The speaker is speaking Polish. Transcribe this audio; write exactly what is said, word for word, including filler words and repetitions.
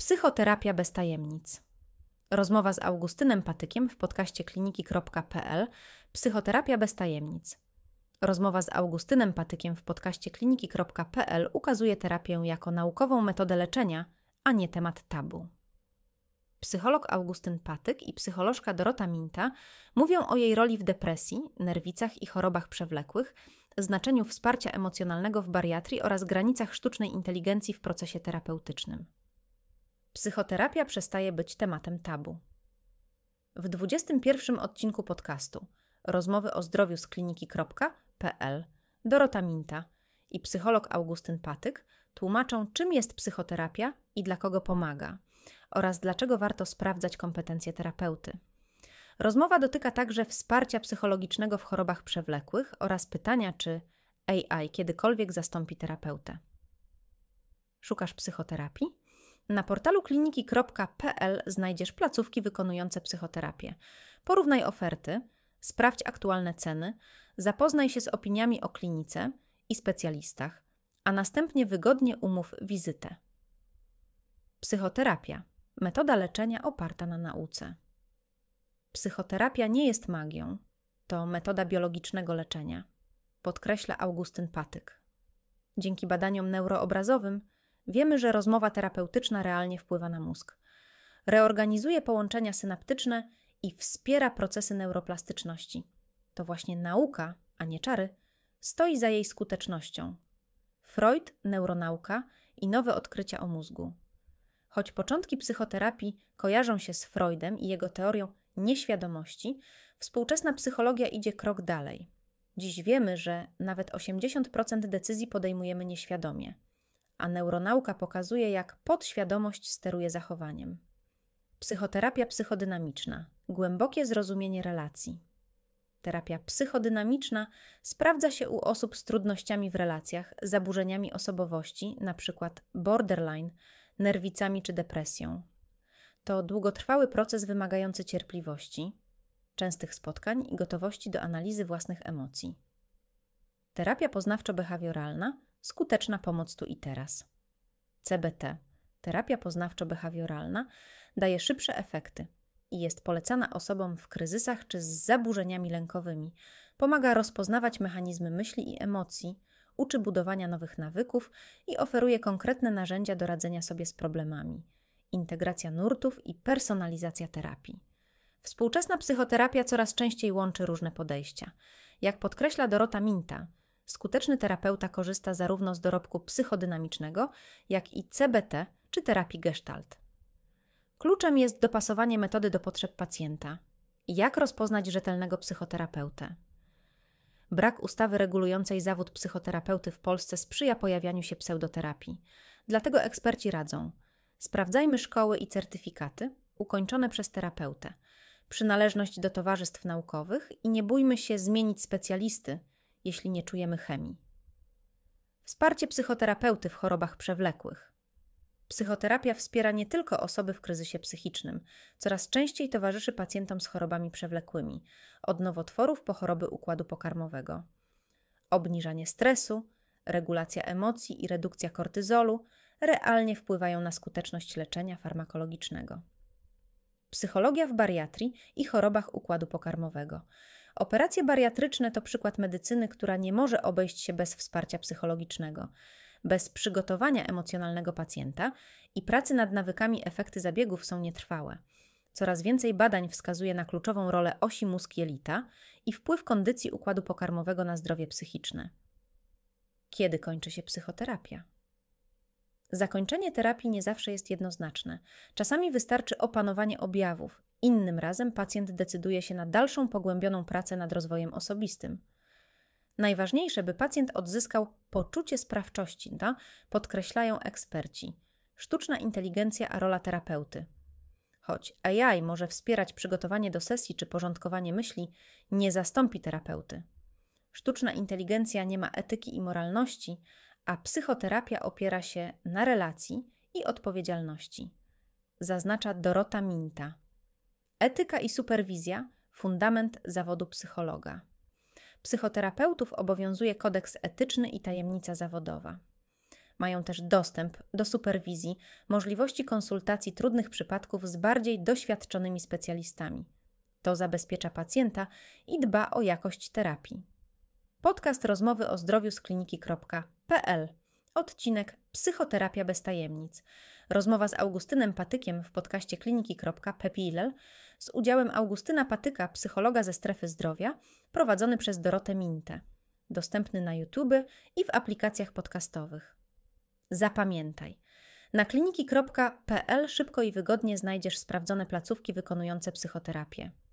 Psychoterapia bez tajemnic. Rozmowa z Augustynem Patykiem w podcaście kliniki kropka p l. Psychoterapia bez tajemnic. Rozmowa z Augustynem Patykiem w podcaście kliniki kropka p l ukazuje terapię jako naukową metodę leczenia, a nie temat tabu. Psycholog Augustyn Patyk i psycholożka Dorota Minta mówią o jej roli w depresji, nerwicach i chorobach przewlekłych, znaczeniu wsparcia emocjonalnego w bariatrii oraz granicach sztucznej inteligencji w procesie terapeutycznym. Psychoterapia przestaje być tematem tabu. W dwudziestym pierwszym odcinku podcastu Rozmowy o zdrowiu z kliniki kropka p l Dorota Minta i psycholog Augustyn Patyk tłumaczą, czym jest psychoterapia i dla kogo pomaga oraz dlaczego warto sprawdzać kompetencje terapeuty. Rozmowa dotyka także wsparcia psychologicznego w chorobach przewlekłych oraz pytania, czy A I kiedykolwiek zastąpi terapeutę. Szukasz psychoterapii? Na portalu kliniki kropka p l znajdziesz placówki wykonujące psychoterapię. Porównaj oferty, sprawdź aktualne ceny, zapoznaj się z opiniami o klinice i specjalistach, a następnie wygodnie umów wizytę. Psychoterapia. Metoda leczenia oparta na nauce. Psychoterapia nie jest magią, to metoda biologicznego leczenia, podkreśla Augustyn Patyk. Dzięki badaniom neuroobrazowym wiemy, że rozmowa terapeutyczna realnie wpływa na mózg. Reorganizuje połączenia synaptyczne i wspiera procesy neuroplastyczności. To właśnie nauka, a nie czary, stoi za jej skutecznością. Freud, neuronauka i nowe odkrycia o mózgu. Choć początki psychoterapii kojarzą się z Freudem i jego teorią nieświadomości, współczesna psychologia idzie krok dalej. Dziś wiemy, że nawet osiemdziesiąt procent decyzji podejmujemy nieświadomie, a neuronauka pokazuje, jak podświadomość steruje zachowaniem. Psychoterapia psychodynamiczna. Głębokie zrozumienie relacji. Terapia psychodynamiczna sprawdza się u osób z trudnościami w relacjach, zaburzeniami osobowości, np. borderline, nerwicami czy depresją. To długotrwały proces wymagający cierpliwości, częstych spotkań i gotowości do analizy własnych emocji. Terapia poznawczo-behawioralna, skuteczna pomoc tu i teraz. C B T, terapia poznawczo-behawioralna, daje szybsze efekty i jest polecana osobom w kryzysach czy z zaburzeniami lękowymi. Pomaga rozpoznawać mechanizmy myśli i emocji, uczy budowania nowych nawyków i oferuje konkretne narzędzia do radzenia sobie z problemami. Integracja nurtów i personalizacja terapii. Współczesna psychoterapia coraz częściej łączy różne podejścia. Jak podkreśla Dorota Minta, skuteczny terapeuta korzysta zarówno z dorobku psychodynamicznego, jak i C B T czy terapii gestalt. Kluczem jest dopasowanie metody do potrzeb pacjenta. Jak rozpoznać rzetelnego psychoterapeutę? Brak ustawy regulującej zawód psychoterapeuty w Polsce sprzyja pojawianiu się pseudoterapii. Dlatego eksperci radzą: sprawdzajmy szkoły i certyfikaty ukończone przez terapeutę, przynależność do towarzystw naukowych i nie bójmy się zmienić specjalisty, jeśli nie czujemy chemii. Wsparcie psychoterapeuty w chorobach przewlekłych. Psychoterapia wspiera nie tylko osoby w kryzysie psychicznym. Coraz częściej towarzyszy pacjentom z chorobami przewlekłymi, od nowotworów po choroby układu pokarmowego. Obniżanie stresu, regulacja emocji i redukcja kortyzolu realnie wpływają na skuteczność leczenia farmakologicznego. Psychologia w bariatrii i chorobach układu pokarmowego. Operacje bariatryczne to przykład medycyny, która nie może obejść się bez wsparcia psychologicznego. Bez przygotowania emocjonalnego pacjenta i pracy nad nawykami efekty zabiegów są nietrwałe. Coraz więcej badań wskazuje na kluczową rolę osi mózg-jelita i wpływ kondycji układu pokarmowego na zdrowie psychiczne. Kiedy kończy się psychoterapia? Zakończenie terapii nie zawsze jest jednoznaczne. Czasami wystarczy opanowanie objawów. Innym razem pacjent decyduje się na dalszą pogłębioną pracę nad rozwojem osobistym. Najważniejsze, by pacjent odzyskał poczucie sprawczości, to podkreślają eksperci. Sztuczna inteligencja a rola terapeuty. Choć A I może wspierać przygotowanie do sesji czy porządkowanie myśli, nie zastąpi terapeuty. Sztuczna inteligencja nie ma etyki i moralności, a psychoterapia opiera się na relacji i odpowiedzialności. Zaznacza Dorota Minta. Etyka i superwizja – fundament zawodu psychologa. Psychoterapeutów obowiązuje kodeks etyczny i tajemnica zawodowa. Mają też dostęp do superwizji, możliwości konsultacji trudnych przypadków z bardziej doświadczonymi specjalistami. To zabezpiecza pacjenta i dba o jakość terapii. Podcast Rozmowy o zdrowiu z kliniki kropka pe el. Odcinek Psychoterapia bez tajemnic. Rozmowa z Augustynem Patykiem w podcaście kliniki kropka pe pe el z udziałem Augustyna Patyka, psychologa ze strefy zdrowia, prowadzony przez Dorotę Mintę. Dostępny na YouTube i w aplikacjach podcastowych. Zapamiętaj. Na kliniki kropka pe el szybko i wygodnie znajdziesz sprawdzone placówki wykonujące psychoterapię.